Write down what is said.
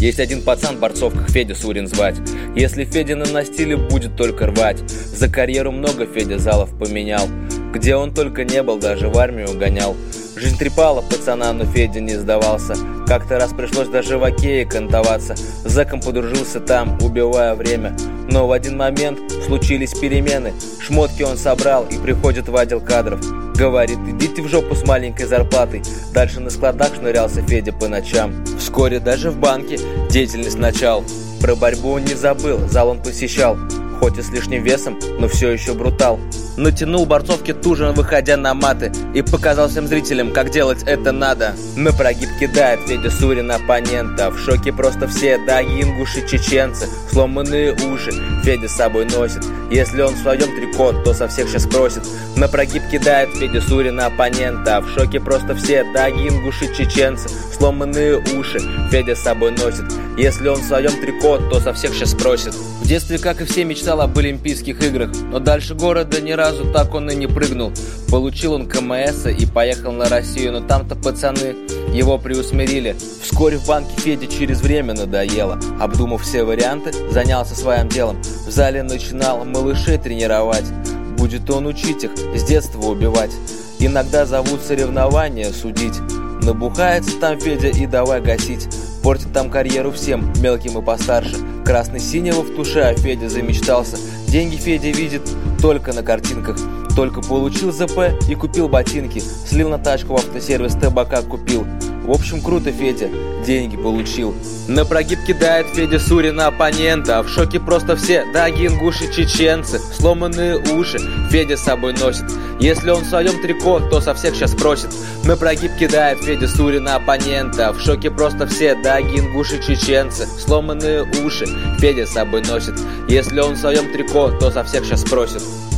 Есть один пацан в борцовках, Федя Сурин звать. Если Федя на настиле, будет только рвать. За карьеру много Федя залов поменял. Где он только не был, даже в армию гонял. Жизнь трепала пацана, но Федя не сдавался. Как-то раз пришлось даже в окее кантоваться. С зэком подружился там, убивая время. Но в один момент случились перемены. Шмотки он собрал и приходит в отдел кадров. Говорит: идите в жопу с маленькой зарплатой. Дальше на складах шнырялся Федя по ночам. Вскоре даже в банке деятельность начал. Про борьбу он не забыл, зал он посещал. Хоть и с лишним весом, но все еще брутал. Натянул борцовки туже, выходя на маты, и показал всем зрителям, как делать это надо. На прогиб кидает Федя Сурин оппонента. В шоке просто все, да ингуши, чеченцы. Сломанные уши Федя с собой носит. Если он в своем трико, то со всех сейчас спросит. На прогиб кидает Федя Сурин оппонента. В шоке просто все, да ингуши, чеченцы. Сломанные уши Федя с собой носит. Если он в своем трико, то со всех сейчас спросит. В детстве, как и все, мечтал об Олимпийских играх, но дальше города ни разу так он и не прыгнул. Получил он КМС и поехал на Россию, но там-то пацаны его преусмирили. Вскоре в банке Феде через время надоело. Обдумав все варианты, занялся своим делом. В зале начинал малышей тренировать. Будет он учить их, с детства убивать. Иногда зовут соревнования судить. Набухается там Федя и давай гасить. Портит там карьеру всем, мелким и постарше. Красно-синего в туше, а Федя замечтался. Деньги Федя видит только на картинках. Только получил ЗП и купил ботинки. Слил на тачку в автосервис, табака купил. В общем, круто Федя деньги получил. На прогиб кидает Федя Сурин оппонента. А в шоке просто все, да ингуши, чеченцы. Сломанные уши Федя с собой носит. Если он в своем трико, то со всех сейчас спросит. На прогиб кидает Федя Сурин оппонента. А в шоке просто все, да ингуши, чеченцы. Сломанные уши Федя с собой носит. Если он в своем трико, то со всех сейчас спросит.